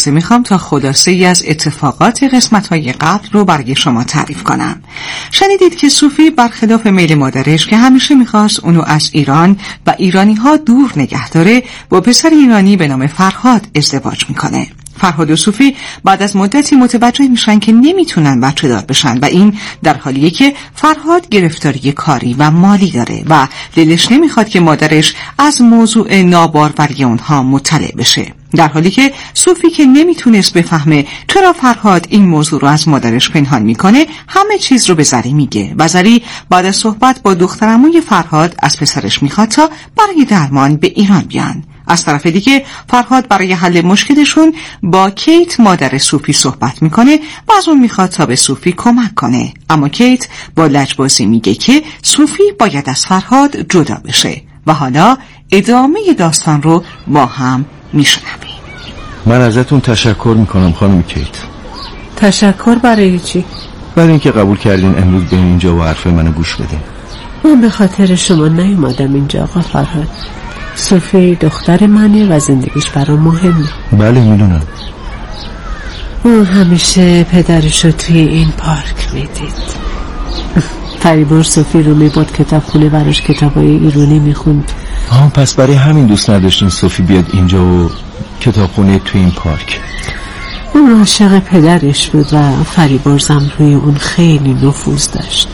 میخوام تا خلاصه ای از اتفاقات قسمت‌های قبل رو برای شما تعریف کنم. شنیدید که صوفی برخلاف میل مادرش که همیشه میخواست اونو از ایران و ایرانی‌ها دور نگه داره، با پسر ایرانی به نام فرهاد ازدواج میکنه. فرهاد و صوفی بعد از مدتی متوجه میشن که نمیتونن بچه دار بشن و این در حالیه که فرهاد گرفتاری کاری و مالی داره و دلش نمیخواد که مادرش از موضوع ناباروری اونها مطلع بشه. در حالی که صوفی که نمیتونست بفهمه چرا فرهاد این موضوع رو از مادرش پنهان میکنه، همه چیز رو به زری میگه و زری بعد از صحبت با دخترعموی فرهاد از پسرش میخواد تا برای درمان به ایران بیان. از طرف دیگه فرهاد برای حل مشکلشون با کیت مادر صوفی صحبت میکنه و از اون میخواد تا به صوفی کمک کنه، اما کیت با لجبازی میگه که صوفی باید از فرهاد جدا بشه و حالا ادامه داستان رو با هم میشنویم. من ازتون تشکر میکنم خانم کیت. تشکر برای چی؟ برای اینکه قبول کردین امروز بیاین اینجا و حرف منو گوش بدین. من به خاطر شما نیومدم اینجا آقا فرهاد. صوفی دختر منه و زندگیش برام مهمه. بله میدونم. اون همیشه پدرشو توی این پارک میدید. فریبار صوفی رو میبرد کتابخونه براش کتابای ایرانی میخوند. پس برای همین دوست نداشتین صوفی بیاد اینجا و کتابخونه توی این پارک. اون عاشق پدرش بود و فریبرزم روی اون خیلی نفوذ داشت.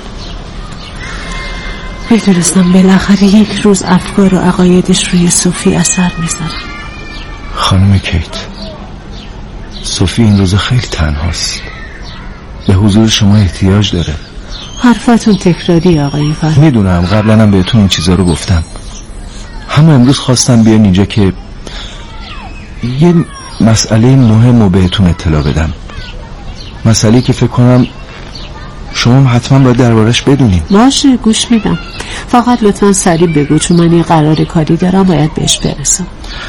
میدونستم بالاخره یک روز افکار و عقایدش روی صوفی اثر میذاره. خانم کیت، صوفی این روز خیلی تنهاست، به حضور شما احتیاج داره. حرفتون تکراری آقای فرهاد. میدونم، قبلا هم بهتون این چیزا رو گفتم. همه امروز خواستم بیان اینجا که یه مسئله مهم رو بهتون اطلاع بدم. مسئله که فکر کنم شما حتما باید دربارش بدونیم. باشه گوش میدم، فقط لطفا سریع بگو چون من یه قرار کاری دارم باید بهش برسم.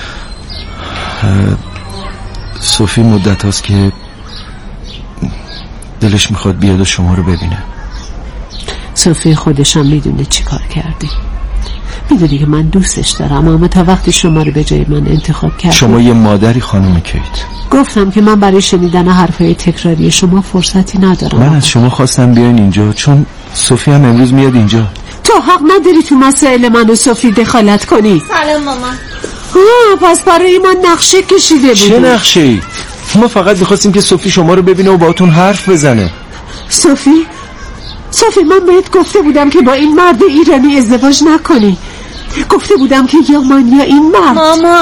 صوفی مدت هاست که دلش میخواد بیاد و شما رو ببینه. صوفی خودشم میدونه چی کار کردی، میدونی که من دوستش دارم، اما تا وقتی شما رو به جای من انتخاب کردی. شما یه مادری خانم کیت. گفتم که من برای شنیدن حرفای تکراری شما فرصتی ندارم. من از شما خواستم بیاین اینجا چون صوفی هم امروز میاد اینجا. تو حق نداری تو مسائل من و صوفی دخالت کنی. سلام مامان. پس برای من نقشه کشیده بودی. چه نقشه‌ای؟ ما فقط می‌خواستیم که صوفی شما رو ببینه و باهاتون حرف بزنه. صوفی من بهت گفته بودم که با این مرد ایرانی ازدواج نکنی. گفته بودم که یا من یا این مرد.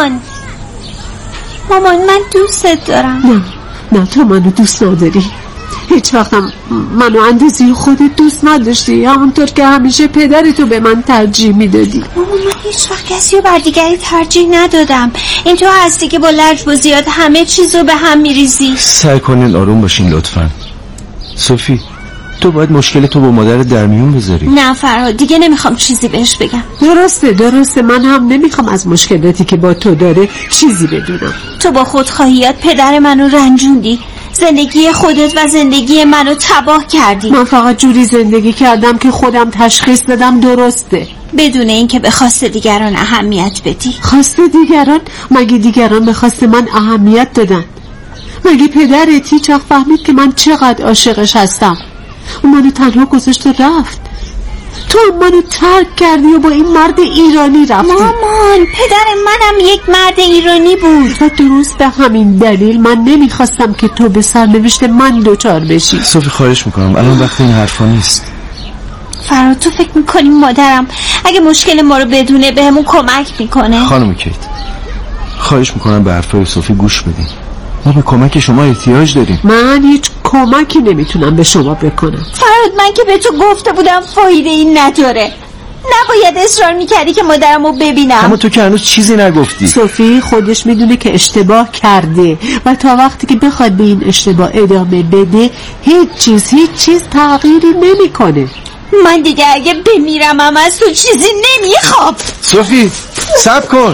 مامان من دوستت دارم. نه تو منو دوست نداری. هیچ وقتم منو اندازی خودت دوست نداشتی، همونطور که همیشه پدرتو به من ترجیح میدادی. مامان من هیچ وقت کسی رو بر دیگری ترجیح ندادم. این تو هستی که با لجبازیات همه چیز رو به هم میریزی. سعی کنین آروم باشین لطفا. صوفی تو باید مشکل تو با مادر در میون بذاری. نه فرهاد دیگه نمیخوام چیزی بهش بگم. درسته من هم نمیخوام از مشکلاتی که با تو داره چیزی بدونم. تو با خودخواهیات پدر منو رنجوندی، زندگی خودت و زندگی منو تباه کردی. من فقط جوری زندگی کردم که خودم تشخیص دادم درسته، بدون اینکه به خواست دیگران اهمیت بدی. خواست دیگران؟ مگه دیگران به خواست من اهمیت دادن؟ مگه پدرت هیچ وقت فهمید که من چقدر عاشقش هستم؟ اون منو تنها گذاشت و رفت. تو منو ترک کردی و با این مرد ایرانی رفتی. مامان پدر منم یک مرد ایرانی بود و درست به همین دلیل من نمیخواستم که تو به سرنوشت من دوچار بشی. صوفی خواهش میکنم الان وقت این حرفا نیست. فرهاد تو فکر میکنی مادرم اگه مشکل ما رو بدونه بهمون کمک میکنه؟ خانم کیت خواهش میکنم به حرفای صوفی گوش بدین. ما به کمک شما احتیاج داریم. من هیچ کمکی نمیتونم به شما بکنم. فرهاد من که به تو گفته بودم فایده این نداره، نباید اصرار میکردی که مادرمو ببینم. اما تو که هنوز چیزی نگفتی. صوفی خودش میدونه که اشتباه کرده و تا وقتی که بخواد به این اشتباه ادامه بده هیچ چیز تغییری نمیکنه. من دیگه اگه بمیرم هم از تو چیزی نمیخوام. صوفی صبر کن.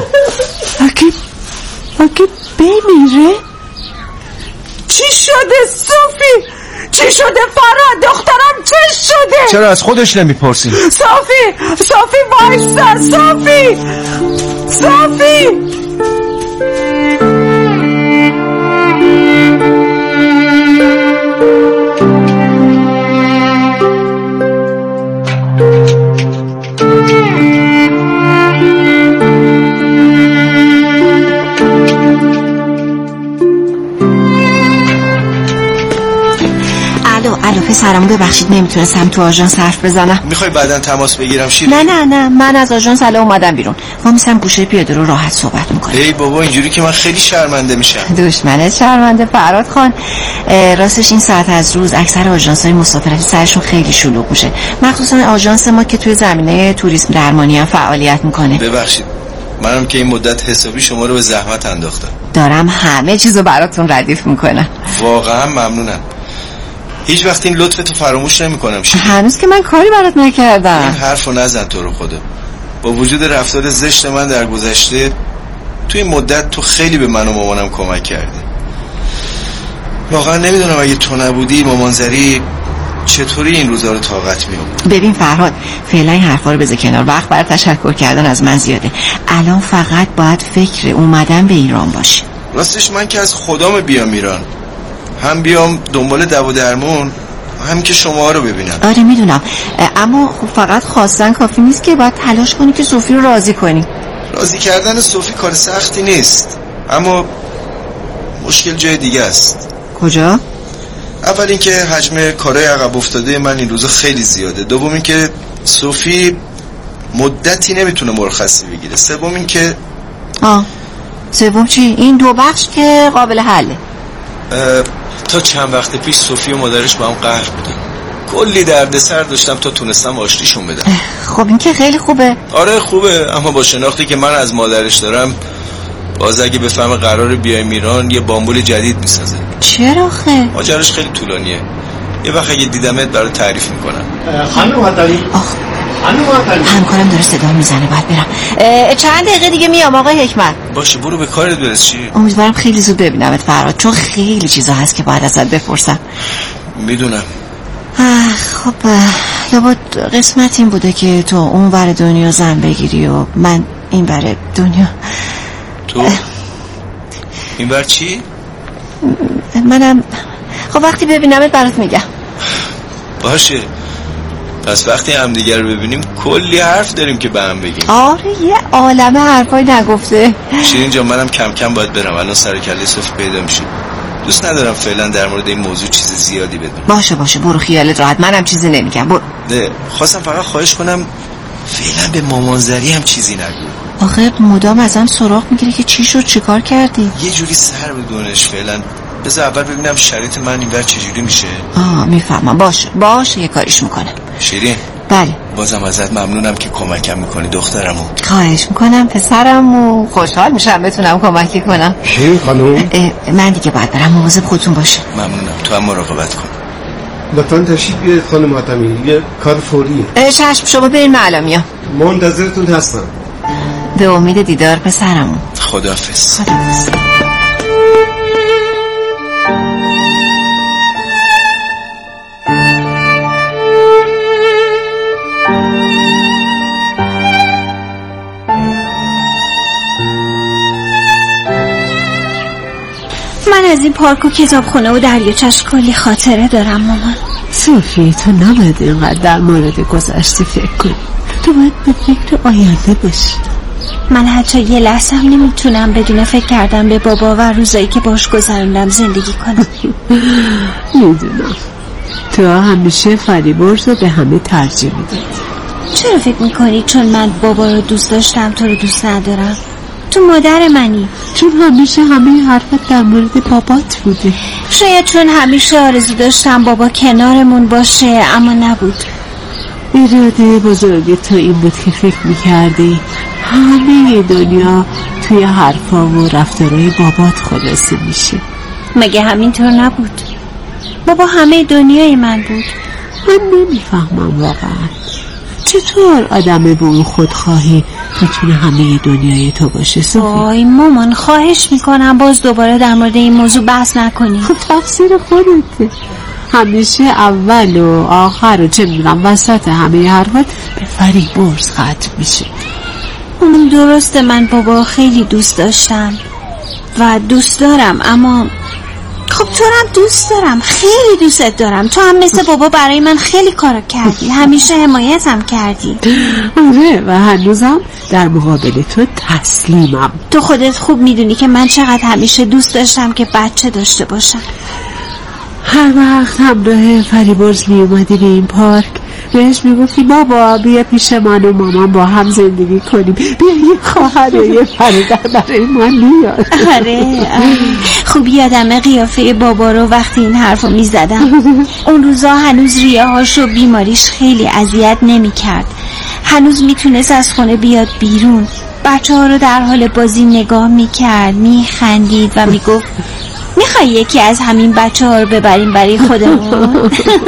اگه بمیره؟ چی شده صوفی؟ چی شده فرهاد دخترم چه شده؟ چرا از خودش نمیپرسی؟ صوفی وایسا. صوفی پسرم ببخشید نمیتونستم تو آژانس حرف بزنم. میخوای بعداً تماس بگیرم شیرین؟ نه من از آژانس الان اومدم بیرون. وامیستم گوشه پیاده رو راحت صحبت میکنم. ای بابا اینجوری که من خیلی شرمنده میشم. دشمنت شرمنده فرهاد خان. راستش این ساعت از روز اکثر آژانس‌های مسافرتی سرشون خیلی شلوغ میشه، مخصوصا آژانس ما که توی زمینه توریسم درمانی هم فعالیت میکنه. ببخشید منم که این مدت حسابی شما رو به زحمت انداختم. دارم همه چیزو براتون ردیف میکنم. واقعا ممنونم. هیچ وقت این لطفتو فراموش نمیکنم. هنوز که من کاری برات نکردم. این حرفو نزن تو رو خدا. با وجود رفتار زشت من در گذشته تو این مدت تو خیلی به من و مامانم کمک کردی. واقعا نمیدونم اگه تو نبودی مامانزری چطوری این روزا رو طاقت می‌آورد. ببین فرهاد فعلا این حرفا رو بذار کنار، وقت برای تشکر کردن از من زیاده. الان فقط باید فکر اومدن به ایران باشه. راستش من که از خدام بیام ایران، هم بیام دنبال دوا درمون، هم که شما رو ببینم. آره میدونم، اما خب فقط خواستن کافی نیست که باید تلاش کنی که صوفی رو راضی کنی. راضی کردن صوفی کار سختی نیست، اما مشکل جای دیگه است. کجا؟ اول اینکه حجم کارهای عقب افتاده من این روزا خیلی زیاده. دوم اینکه صوفی مدتی نمیتونه مرخصی بگیره. سوم اینکه سوم چی؟ این دو بخش که قابل حله. تا چند وقت پیش صوفی و مادرش با هم قهر بودن. کلی دردسر داشتم تا تونستم آشتیشون بدم. خب این که خیلی خوبه. آره خوبه، اما با شناختی که من از مادرش دارم باز اگه بفهمه قراره بیایم ایران یه بامبول جدید میسازه. چرا خیلی؟ ماجراش خیلی طولانیه. یه وقت اگه دیدمت برای تعریف میکنم. خانم معطلی. همکارم داره صدا میزنه، باید برم. چند دقیقه دیگه میام آقای حکمت. باشه برو به کارت برس. چی؟ امیدوارم خیلی زود ببینمت فرهاد، چون خیلی چیزا هست که باید ازت بپرسم. میدونم. خب لابد قسمت این بوده که تو اون ور دنیا زن بگیری و من این ور دنیا. تو؟ این ور چی؟ منم خب وقتی ببینمت برات میگم. باشه، پس وقتی هم دیگر رو ببینیم کلی حرف داریم که به هم بگیم. آره یه عالمه حرفای نگفته. شیرین جان منم کم کم باید برم، الان سر کله صوفی پیدا میشه. دوست ندارم فعلا در مورد این موضوع چیز زیادی بدونم. باشه برو خیالت راحت، منم چیزی نمیگم. برو. نه خواستم فقط خواهش کنم فعلا به مامانزری هم چیزی نگو. آخه مدام ازم سراغ میگیره که چی شد چیکار کردی. یه جوری سر بدونش فعلا. بذار اول ببینم شرایط من اینور چجوری میشه. میفهمم. باشه یه کاریش میکنم. شیرین. بله. بازم ازت ممنونم که کمکم میکنی دخترمو. خواهش میکنم پسرمو، خوشحال میشم بتونم کمکی کنم. شیرین خانم من دیگه باید برم، مواظب خودتون باشه. ممنونم، تو هم مراقبت کن. لطفاً تشریف بیارید خانم معتمی، یه کار فوریه. چشم، شما برین من الان میام. منتظرتون هستم. به امید دیدار پسرمو. خداحافظ. من از این پارک و کتابخونه و دریاچه‌اش کلی خاطره دارم مامان. صوفی تو نباید اینقدر در مورد گذشته فکر کنی، تو باید به فکر آینده باشی. من حتی یه لحظه هم نمیتونم بدون فکر کردم به بابا و روزایی که باش گذروندم زندگی کنم. میدونم تو همیشه فریبرز رو به همه ترجیح میدی. چرا فکر میکنی چون من بابا رو دوست داشتم تو رو دوست ندارم؟ تو مادر منی. چون همیشه همه حرفت در مورد بابات بوده. شاید چون همیشه آرزو داشتم بابا کنارمون باشه اما نبود. اراده بزرگ تو این بود که فکر میکردی همه دنیا توی حرفا و رفتارهای بابات خلاصه میشه. مگه همینطور نبود؟ بابا همه دنیای من بود. من نمیفهمم واقعا چطور آدم به اون خودخواهی میتونه همه دنیای تو باشه. صوفی وای مامان خواهش میکنم باز دوباره در مورد این موضوع بحث نکنی. خب تقصیر خودته، همیشه اول و آخر و چه میدونم وسط همه حرفات به فریبرز ختم میشه. اون درسته من بابا خیلی دوست داشتم و دوست دارم، اما خب تو هم دوست دارم، خیلی دوستت دارم. تو هم مثل بابا برای من خیلی کارا کردی، همیشه حمایتم کردی. آره و هنوزم در مقابل تو تسلیمم. تو خودت خوب میدونی که من چقدر همیشه دوست داشتم که بچه داشته باشم. هر وقت همراه فریبرز می اومدی به این پارک بهش میگفتی بابا بیا پیش من و مامان با هم زندگی کنیم، بیا یه خواهر و یه برادر برای من بیار. آره خوب یادمه قیافه بابا رو وقتی این حرفو میزدم. اون روزا هنوز ریه هاش و بیماریش خیلی اذیت نمیکرد، هنوز میتونست از خونه بیاد بیرون، بچه ها رو در حال بازی نگاه میکرد، میخندید و میگفت میخوای یکی از همین بچه ها رو ببریم برای خودمون؟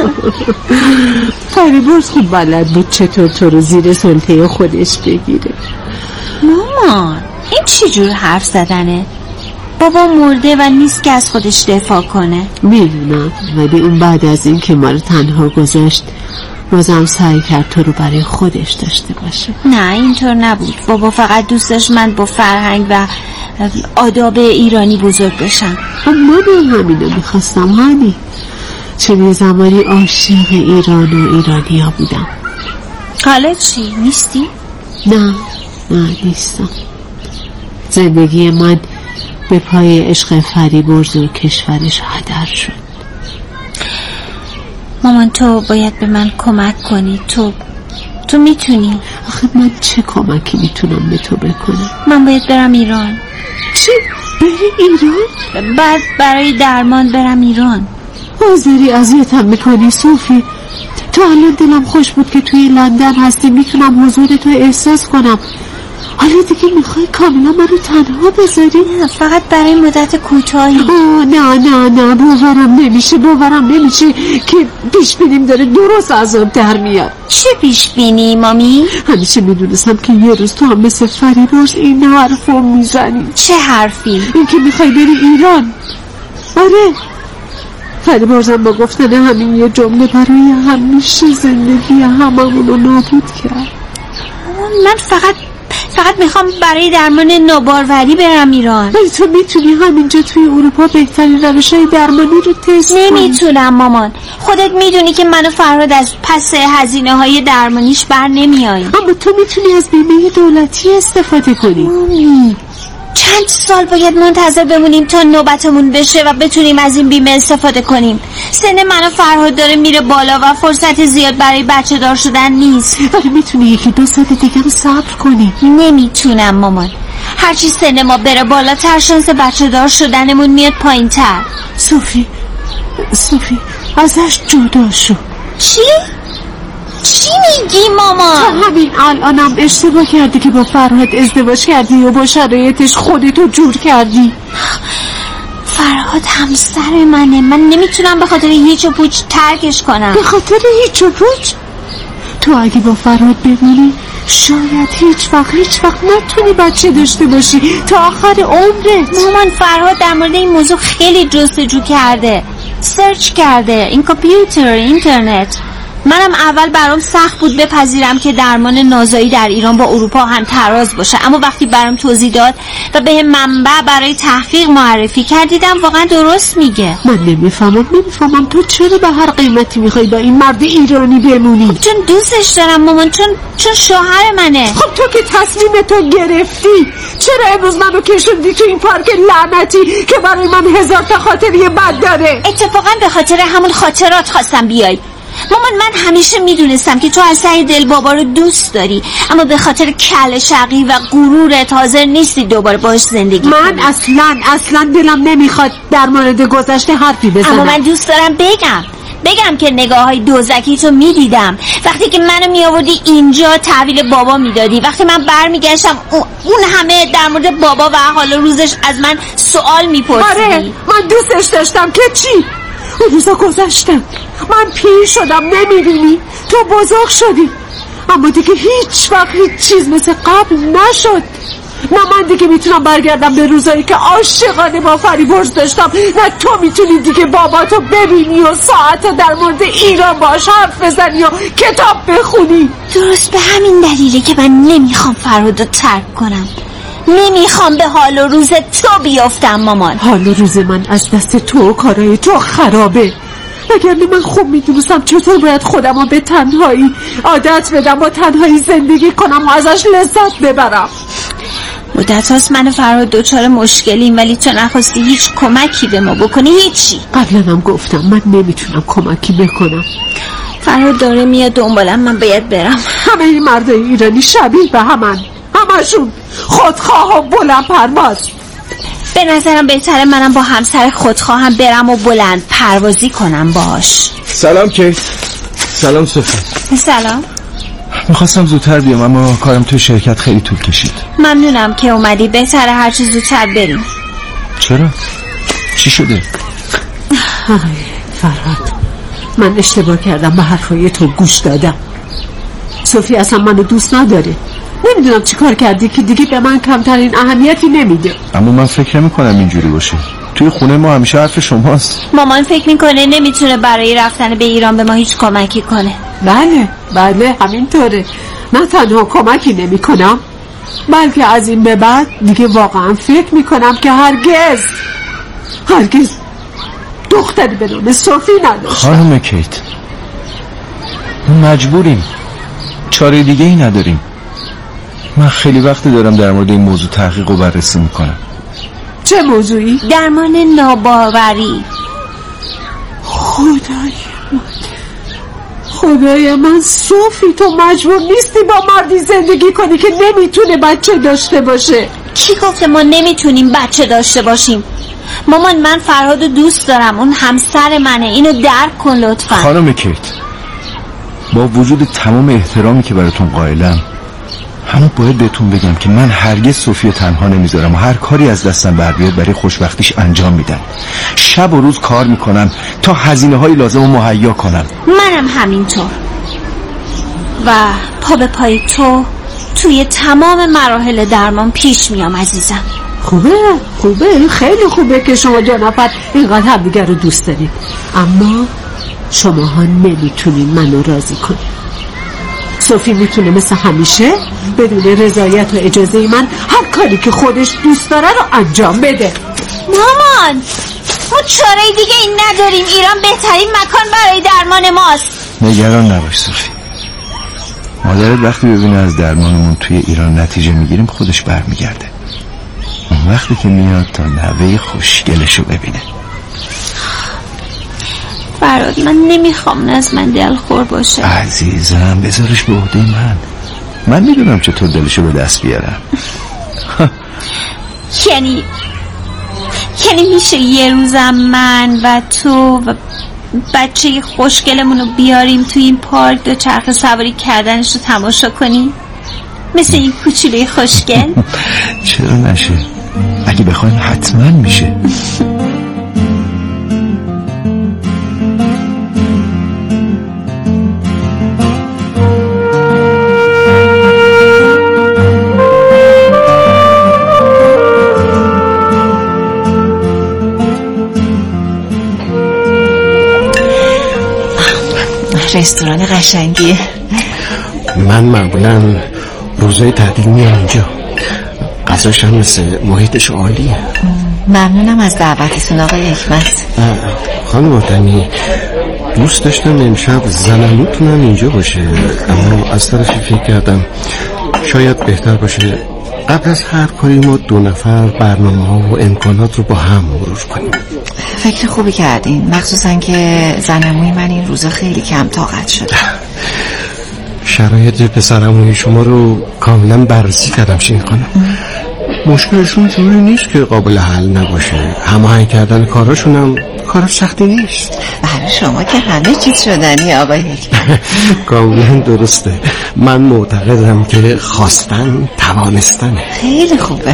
فریبرز خوب بلد بود چطور تو رو زیر سلطه خودش بگیره. مامان این چی جور حرف زدنه؟ بابا مرده و نیست که از خودش دفاع کنه. میدونم، ولی اون بعد از این که ما رو تنها گذاشت بازم سعی کرد تو رو برای خودش داشته باشه. نه اینطور نبود، بابا فقط دوست داشت من با فرهنگ و آداب ایرانی بزرگ بشم. من همینو میخواستم هانی، چون یه زمانی عاشق ایران و ایرانیا بودم. حالا چی؟ نیستی؟ نه نیستم. زندگی من به پای عشق فریبرز و کشورش هدر شد. مامان تو باید به من کمک کنی، تو میتونی. آخه من چه کمکی میتونم به تو بکنم؟ من باید برم ایران. چی؟ بری ایران؟ بعد برای درمان برم ایران. حاضری اذیتم میکنی صوفی؟ تو الان دلم خوش بود که توی لندن هستی، میتونم حضور تو احساس کنم. حالا دیگه میخوای کاملا منو تنها بذاری؟ نه فقط برای مدت کوتاهی. نه باورم نمیشه که پیش بینیم داره درست از آب در میاد. چه پیش بینی مامی؟ همیشه میدونستم که یه روز تو هم مثل فریبرز این حرفو میزنی. چه حرفی؟ این که میخوای بری ایران. آره فریبرزم با گفتن همین یه جمله برای همیشه زندگی هممونو نابود کرد. من فقط میخوام برای درمان ناباروری برم ایران. ولی تو میتونی همینجا توی اروپا بهترین روش‌های درمانی رو تست کنی. نمیتونم مامان، خودت میدونی که من و فرهاد از پس هزینه‌های درمانیش بر نمیاییم. اما تو میتونی از بیمه دولتی استفاده کنی. مامی چند سال باید منتظر بمونیم تا نوبتمون بشه و بتونیم از این بیمه استفاده کنیم؟ سن من و فرهاد داره میره بالا و فرصت زیاد برای بچه دار شدن نیست. ولی میتونی 1-2 سال دیگه رو صبر کنی. نمیتونم مامان، هرچی سن ما بره بالاتر شانس بچه دار شدنمون میاد پایین تر. صوفی ازش جدا شو. چی میگی مامان؟ تا همین الانم اشتباه کردی که با فرهاد ازدواج کردی و با شرایطش خودتو جور کردی. فرهاد همسر منه، من نمیتونم به خاطر هیچ و پوچ ترکش کنم. به خاطر هیچ و پوچ؟ تو اگه با فرهاد بمونی شاید هیچ وقت نتونی بچه داشته باشی تا آخر عمرت. مامان فرهاد در مورد این موضوع خیلی جستجو کرده، سرچ کرده، این کامپیوتر، اینترنت. منم اول برام سخت بود بپذیرم که درمان نازایی در ایران با اروپا هم تراز باشه، اما وقتی برام توضیح داد و به منبع برای تحقیق معرفی کرد دیدم واقعا درست میگه. من نمیفهمم تو چرا به هر قیمتی میخوای با این مرد ایرانی بمونی؟ چون دوستش دارم مامان، چون شوهر منه. خب تو که تصمیم تو گرفتی، چرا امروز منو کشوندی تو این پارک لعنتی که برای من 1000 تا خاطری بد داره؟ اتفاقا به خاطر همون خاطرات خواستم بیای. مامان من همیشه میدونستم که تو از ته دل بابا رو دوست داری، اما به خاطر کله شقی و غرورت حاضر نیستی دوباره باهاش زندگی من کنی. اصلا دلم نمیخواد در مورد گذشته حرفی بزنم. اما من دوست دارم بگم که نگاه های دوزکی تو میدیدم وقتی که منو میآوردی اینجا تحویل بابا میدادی، وقتی من برمیگشتم اون همه در مورد بابا و حال روزش از من سوال میپرسیدی. آره من دوستش داشتم که چی؟ اون روزا گذشتم، من پیر شدم، نمیبینی؟ تو بزرگ شدی، اما دیگه هیچ چیز مثل قبل نشد. نه من دیگه میتونم برگردم به روزایی که عاشقانه با فریبرز داشتم، نه تو میتونی دیگه باباتو ببینی و ساعتا در مورد ایران باهاش حرف بزنی و کتاب بخونی. درست به همین دلیله که من نمیخوام فرهادو ترک کنم، نمیخوام به حال و روز تو بیافتم مامان. حال و روز من از دست تو و کارای تو خرابه. وگرنه من خوب میدونستم چطور باید خودمو به تنهایی عادت بدم، با تنهایی زندگی کنم و ازش لذت ببرم. مدت هاست من و فرهاد دوچار مشکلیم، ولی تو نخواستی هیچ کمکی به ما بکنی. هیچی. قبلا هم گفتم من نمیتونم کمکی بکنم. فرهاد داره میاد دنبالم، من باید برم. همه این مردای ایرانی شبیه به همشون خودخواه و بلند پرواز. به نظرم بهتره منم با همسر خودخواهم برم و بلند پروازی کنم باش. سلام کیت. سلام صوفی. سلام. میخواستم زودتر بیام اما کارم توی شرکت خیلی طول کشید. ممنونم که اومدی، بهتره هرچی زودتر بریم. چرا؟ چی شده؟ فرهاد، من اشتباه کردم، به حرفای تو گوش دادم. صوفی اصلا منو دوست نداره. نمیدونم چی کار کردی که دیگه به من کمترین اهمیتی نمیده. اما من فکر نمی‌کنم اینجوری باشه. توی خونه ما همیشه حرف شماست. مامان فکر میکنه نمیتونه برای رفتن به ایران به ما هیچ کمکی کنه. بله همینطوره. من تنها کمکی نمی کنم، بلکه از این به بعد دیگه واقعا فکر میکنم که هرگز دختری به نام صوفی نداشتم. خانم کیت، مجبوریم، چاره دیگه ای نداریم. من خیلی وقت دارم در مورد این موضوع تحقیق و بررسی میکنم. چه موضوعی؟ درمان ناباوری. خدای من صوفی، تو مجبور نیستی با مردی زندگی کنی که نمیتونه بچه داشته باشه. کی گفته ما نمیتونیم بچه داشته باشیم؟ مامان، من فرهادو دوست دارم، اون همسر منه، اینو درک کن لطفا. خانم کیت، با وجود تمام احترامی که براتون قائلم، همون باید بهتون بگم که من هرگز صوفی تنها نمیذارم و هر کاری از دستم بر بیاد برای خوشبختیش انجام میدم. شب و روز کار میکنم تا هزینه های لازم رو مهیا کنم. منم همینطور و پا به پای تو توی تمام مراحل درمان پیش میام عزیزم. خوبه، خیلی خوبه که شما دو نفر اینقدر همدیگر رو دوست دارید، اما شماها نمیتونین منو راضی کنید. صوفی میتونه مثل همیشه بدون رضایت و اجازه من هر کاری که خودش دوست داره رو انجام بده. مامان، ما چاره دیگه این نداریم. ایران بهترین مکان برای درمان ماست. نگران نباش صوفی، مادرت وقتی ببینه از درمانمون توی ایران نتیجه میگیریم خودش برمیگرده. اون وقتی که میاد تا نوه خوشگلشو ببینه. فرهاد، من نمیخوام از من دلخور باشه. عزیزم بذارش به عهده من میدونم چطور دلشو به دست بیارم. یعنی میشه یه روزم من و تو و بچه خوشگلمونو بیاریم توی این پارک دو چرخ سواری کردنش رو تماشا کنیم مثل این کوچولوی خوشگل؟ چرا نشه؟ اگه بخوایم حتما میشه. رستوران قشنگیه. من معمولا روزای تعطیل میام اینجا، غذاش هم مثل محیطش عالیه. ممنونم از دعوتتون آقای حکمت. خانم محترمی، دوست داشتم امشب زنموتون هم اینجا باشه، اما از طرفی فکر کردم شاید بهتر باشه قبل از هر کاری ما دو نفر برنامه ها و امکانات رو با هم مرور کنیم. فکر خوبی کردین، مخصوصا که زنموی من این روزا خیلی کم طاقت شده. شرایط پسرموی شما رو کاملا بررسی کردم شین خانم. مشکلشون جوری نیست که قابل حل نباشه. هماهنگ کردن کاراشون هم کار سختی نیست. برای شما که همه چیز شدنی آقای حکمت. کاملا درسته. من معتقدم که خواستن توانستنه. خیلی خوبه.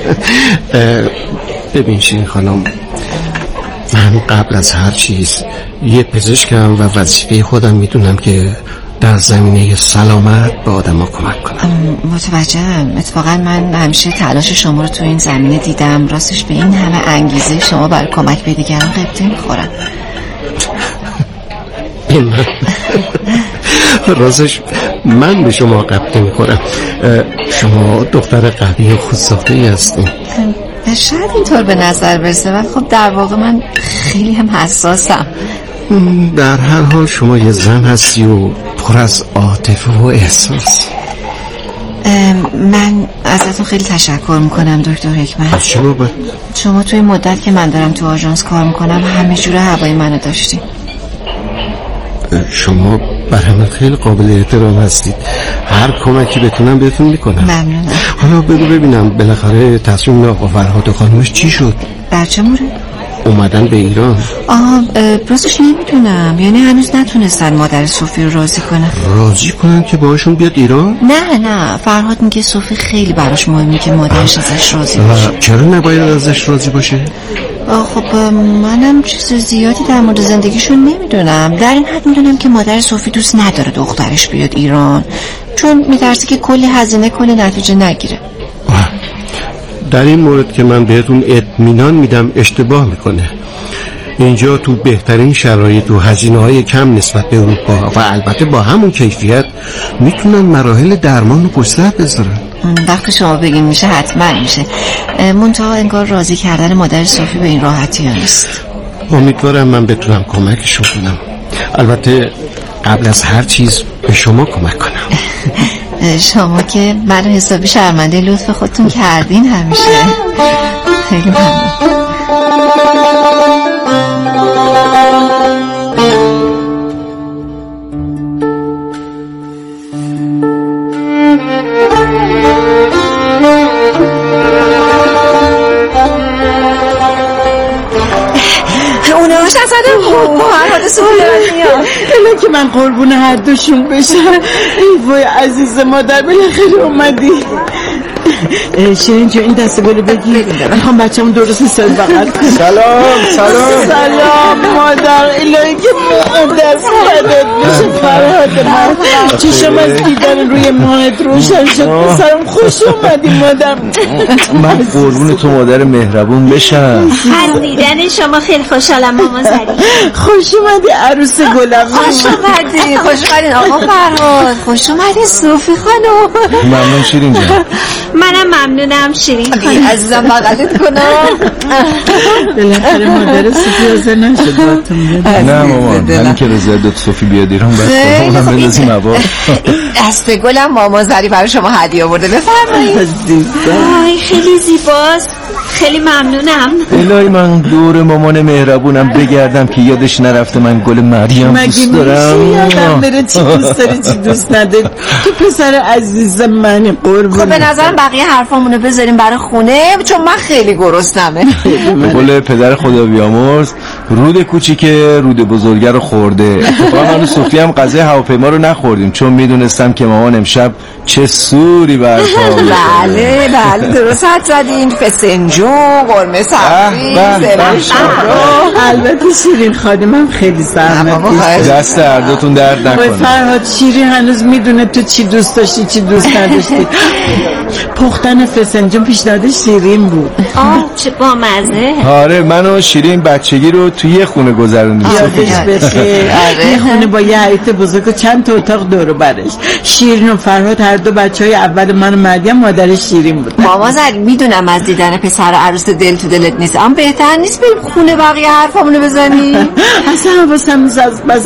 ببین شین خانم، من قبل از هر چیز یه پزشکم و وظیفه خودم میدونم که در زمینه سلامت به آدم ها کمک کنم. متوجهم. اتفاقا من همیشه تلاش شما رو تو این زمینه دیدم. راستش به این همه انگیزه شما برای کمک به دیگران قبطه میخورم. راستش من به شما قبطه میخورم. شما دختر قوی و خودساخته ای هستین. شاید اینطور به نظر برسه، ولی خب در واقع من خیلی هم حساسم. در هر حال شما یه زن هستی و پر از عاطفه و احساس. من ازتون خیلی تشکر میکنم دکتر حکمت. از چه بابت؟ شما توی مدت که من دارم تو آژانس کار میکنم همه جوره هوای منو داشتیم. شما برای من خیلی قابل احترام هستید. هر کمکی بتونم بهتون میکنم. ممنونم. حالا بگو ببینم بالاخره تصمیم آقا فرهاد و خانمش چی شد؟ در چه مورد؟ اومدن به ایران. راستش نمیدونم، یعنی هنوز نتونستن مادر صوفی رو راضی کنن. راضی کنن که باهاشون بیاد ایران؟ نه فرهاد میگه صوفی خیلی براش مهمه که مادرش ازش راضی باشه. چرا نباید ازش راضی باشه؟ خب منم چیز زیادی در مورد زندگیشون نمیدونم. در این حد میدونم که مادر صوفی دوست نداره دخترش بیاد ایران، چون میترسه که کلی هزینه کنه نتیجه نگیره. در این مورد که من بهتون اطمینان میدم اشتباه میکنه. اینجا تو بهترین شرایط و هزینه‌های کم نسبت به اروپا و البته با همون کیفیت میتونن مراحل درمان رو پشت سر بذارن. وقتی شما بگین میشه حتما میشه، منتها انگار راضی کردن مادر صوفی به این راحتی ها نیست. امیدوارم من بتونم کمکشون کنم، البته قبل از هر چیز به شما کمک کنم. شما که منو حسابی شرمنده لطف خودتون کردین همیشه. خیلی ممنون. اونهاش اصلا هر حادثه سویه میاد. الان که من قربون هر دوشون بشم. ای وای عزیز مادر بالاخره اومدی. شیرین جو این دسته گلو بگی، میخوام بچه‌مون درست سر بغل کنم. سلام مادر. الهی که دست بدت بشه فرهاد من. چشم از دیدن روی ماهت روشن شد. سرم خوش اومدی مادر. من قربون تو مادر مهربون بشم. از دیدن شما خیلی خوشحالم ماما زری. خوش اومدی عروس گلم. خوش اومدین آقا فرهاد. خوش اومدی صوفی خانم. ممنون شیرین جان. منم ممنونم شیرین خانم. عزیزم بغلت کنم. بالاخره مادر صوفی حاضر نشد باتون. نه مامان، همین که رضایت داد صوفی بیاد ایران بس اونم بندازیم هوا. دسته گلم ماما زری برای شما هدیه آورده، بفرمایید. خیلی زیباست. خیلی ممنونم. الهی من دور مامان مهربونم بگردم که یادش نرفته من گل مریم دوست دارم. یادم بره چی دوست داری چی دوست نداری. تو پسر عزیز منی قربون. خب به نظرم بقیه حرفامونو بذاریم برای خونه، چون من خیلی گرسنمه. به قول پدر خدا بیامرز، رود کوچیکه رود بزرگه رو خورده. اتفاقا من و صوفی هم غذای هواپیما رو نخوردیم چون میدونستم که مامان امشب چه سوری برپا می‌کنه. بله درست حد زدین. فسنجون، قرمه سبزی، البته شیرین خانمم خیلی زحمت دست هردوتون درد نکنه. فرهاد شیرین هنوز میدونه تو چی دوست داشتی چی دوست نداشتی. پختن فسنجون پیشنهاد شیرین بود. چه بامزه. آره من و شیرین بچگی رو توی یه خونه گذروندیم. یادش بخیر. یه خونه با یه حیاط بزرگ و چند تا اتاق دور و برش. شیرین و فرهاد هر دو بچهای اول من و مریم مادر شیرین بود. ماما زری میدونم از دیدن پسر عروس دل تو دلت نیست، اما بهتر نیست بریم خونه بقیه حرفامونو بزنی؟ اصلا حواسم نیست از بس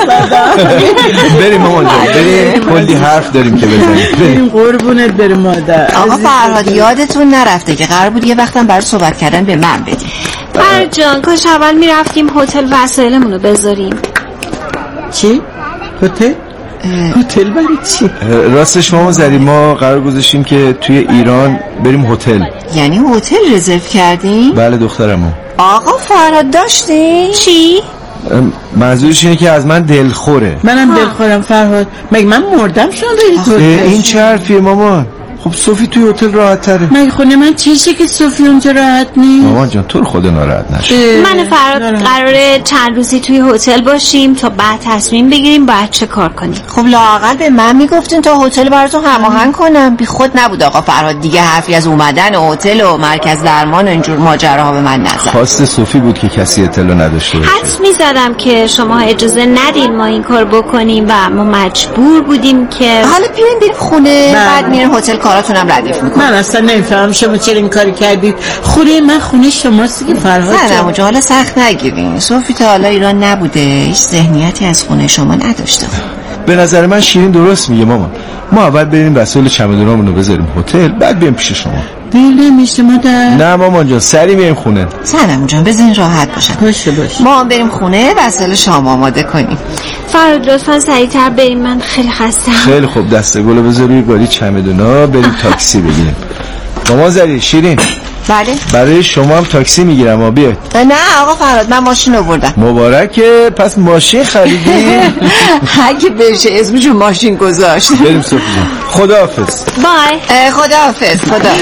بریم مامان جان، بریم کلی حرف داریم که بزنیم. بریم قربونت بریم مادر. آقا فرهاد یادتون نرفته که قرار بود یه وقتم برای صحبت کردن به من بدیم. فرهاد جان کاش اول میرفتیم هتل وسایلمونو بذاریم. چی؟ هتل؟ هتل برای چی؟ راستش مامان زری ما قرار گذاشتیم که توی ایران بریم هتل. یعنی هتل رزرو کردیم؟ بله دخترمو. آقا فرهاد داشتی؟ چی؟ منظورش اینه که از من دلخوره. منم دلخورم فرهاد. مگه من مردم شما برید هتل؟ این چه حرفیه مامان؟ خب صوفی توی هتل راحت تره. مگه خونه من چیشه که صوفی اونجا راحت نیست؟ مامان جان تو رو خدا ناراحت نشه. من فرهاد قراره چند روزی توی هتل باشیم تا بعد تصمیم بگیریم باید چه کار کنیم. خب لااقل به من میگفتین تا هتل براتون هماهنگ کنم. بی خود نبود آقا فرهاد دیگه حرفی از اومدن هتل و مرکز درمان و اینجور ماجراها به من نزد. خواست صوفی بود که کسی اطلاع نداشته باشه. حدس می‌زدم که شما اجازه ندین ما این کار بکنیم و ما مجبور بودیم که حالا بیاین بریم خونه بعد میریم هتل کاراتونم ردیف میکنم. من اصلا نمیفهمم شما چرا این کاری کردید. خونه من خونه شماست که فرهاد نه اونجا حالا سخت نگیرین. صوفی تا حالا ایران نبوده، هیچ ذهنیتی از خونه شما نداشته. به نظر من شیرین درست میگه مامان. ما اول بریم وسایل چمدونامونو بذاریم هتل، بعد بیام پیش شما. دل نمیشه مادر؟ نه مامان جان، سری میایم خونه. سلام جان، بزنین راحت باشن. باشه ما هم بریم خونه وسایل شام آماده کنیم. فراد لطفا سریعتر بریم، من خیلی خستم. خیلی خوب، دستگلو بذار روی گاری چمدونا، بریم تاکسی بگیریم. مامان زری، شیرین. بله. برای شما هم تاکسی میگیرم ها، بیاید. نه آقا فراد، من ماشین آوردم. مبارکه، پس ماشین خریدی؟ اگه بشه اسمشو ماشین گذاشت. بریم صبح جان. خداحافظ. بای. خداحافظ.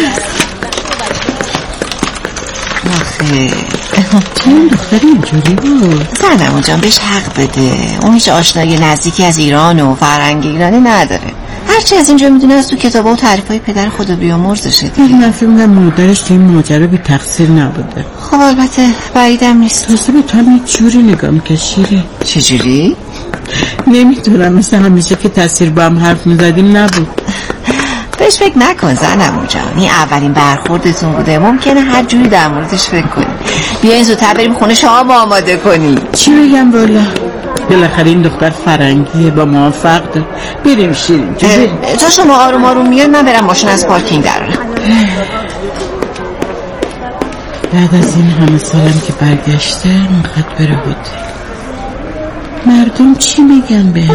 این دختر اینجوری بود؟ زنمون جان بهش حق بده، اون هیچ آشنایی نزدیکی از ایران و فرهنگ ایرانی نداره. هرچی از اینجا میدونه از تو کتابا و تعریفای پدر خدا بیامرزشه دیگه. من فکر می‌کنم مادرش تو این ماجرا بی تقصیر نبوده. خب البته بعیدم نیست. دوسته به تو هم یه جوری نگاه می‌کشیره. چجوری؟ نمیدونم، مثل همیشه که تصویر با هم حرف می‌زدیم نبود. بهش فکر نکن زنمون جان، این اولین برخوردتون بوده، ممکنه هر جوری در موردش فکر کنی. بیاین زودتر بریم خونه شام آماده کنی. چی بگم والا، بالاخره این دختر فرنگیه، با موافق ده. بریم شیرین تا شما آروم آروم میاد من برم ماشین از پارکینگ درارم. بعد از این همه سالم که برگشته میخواد بره هتل. مردم چی میگن بهش؟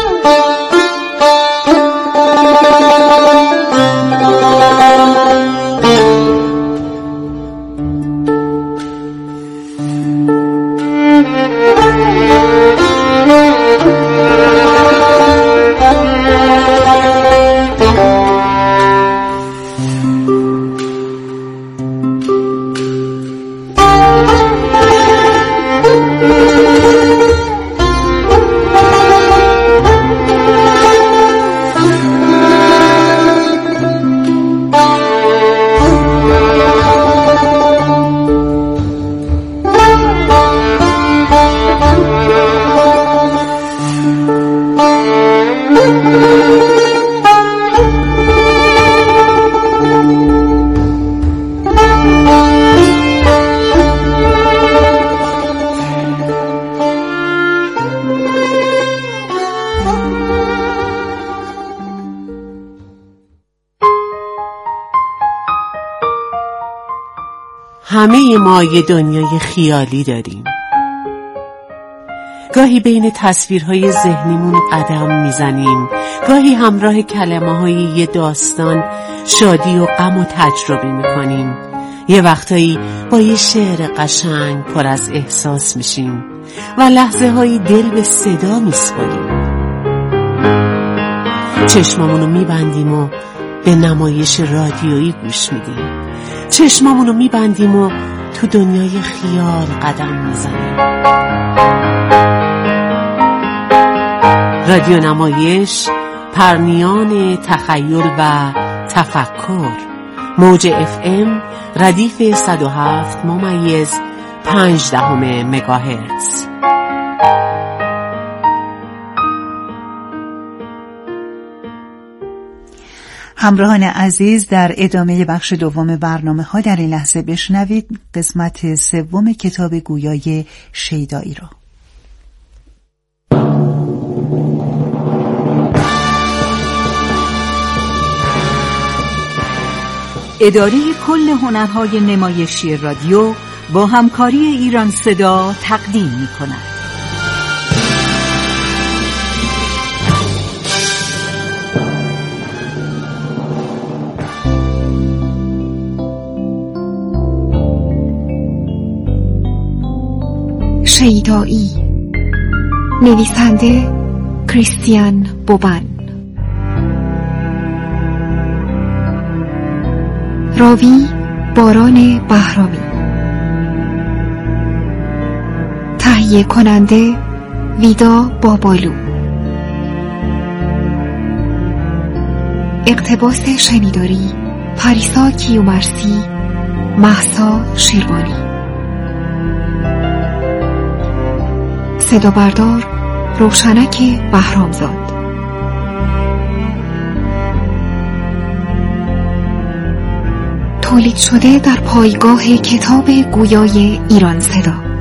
همه ما یه دنیای خیالی داریم. گاهی بین تصویرهای ذهنیمون قدم میزنیم، گاهی همراه کلمه‌های یه داستان شادی و غم و تجربه میکنیم. یه وقتایی با یه شعر قشنگ پر از احساس میشیم و لحظه هایی دل به صدا میسپاریم. چشمامونو میبندیم و به نمایش رادیویی گوش میدیم. چشمامونو میبندیم و تو دنیای خیال قدم میزنیم. رادیو نمایش، پرنیان تخیل و تفکر. موج FM ردیف 107.5 مگاهرتز. همراهان عزیز، در ادامه بخش دوم برنامه ها در این لحظه بشنوید قسمت سوم کتاب گویای شیدایی را. اداره کل هنرهای نمایشی رادیو با همکاری ایران صدا تقدیم می کند. شیدایی، نویسنده کریستیان بوبن، راوی باران بهرامی، تهیه کننده ویدا بابالو، اقتباس شنیداری پریسا کیومرثی، مهسا شیروانی، صدا بردار روشنک بهرامزاد. تولید شده در پایگاه کتاب گویای ایران صدا.